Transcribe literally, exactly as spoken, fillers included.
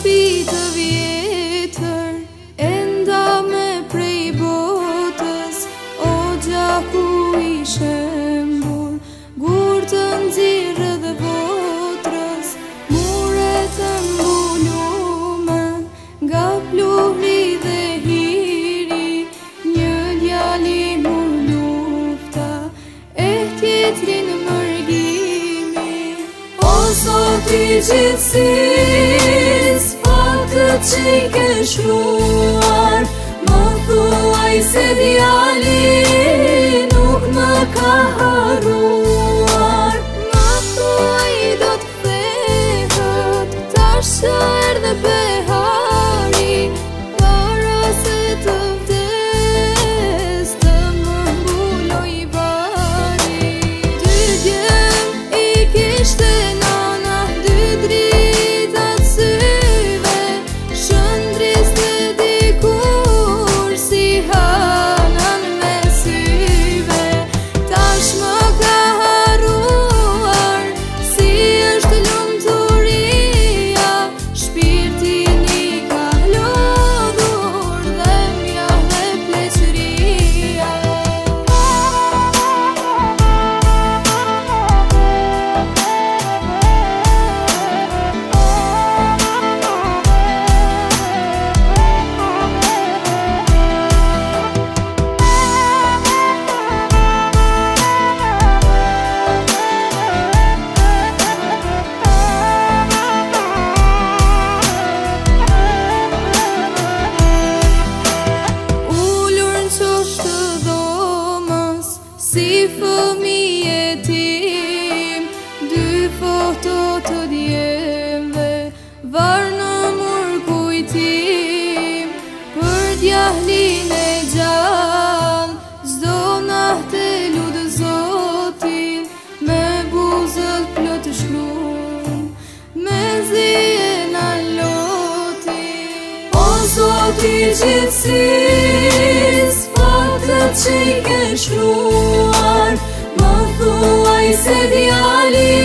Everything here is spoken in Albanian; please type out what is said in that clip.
shtëpi të vjetër, enda me prej botës, o gjaku i shembur, gur të nxirë dhe votrës, mure të mbulume, nga pluhri dhe hiri, një djali mur lufta, e tjetrin mërgimi. O Zot i gjithësis, fatët që i ke shkruar, më thuaj se djali nuk më ka haruar. Më thuaj do të kthehet, tash që erdhe behari, para se të vdes, të më mbuloj vari. Dy djem i kishte nana, dy dritat syve, shëndriste dikur si hanan me syve. Tash më ka haruar, si është lumturia, shpirtin i ka lodhur dhe mja dhe pleqëria. Ullur në qosh të dhomës, si fëmije tim, dy foto të djemve, var në mur kujtim, për djahlin e gjallë, zdo nahte ludë Zotin, me buzët plot shkrum, me zien a lotin. O Zot i gjithësis, fatët që i ke shkruar, më thuaj se djali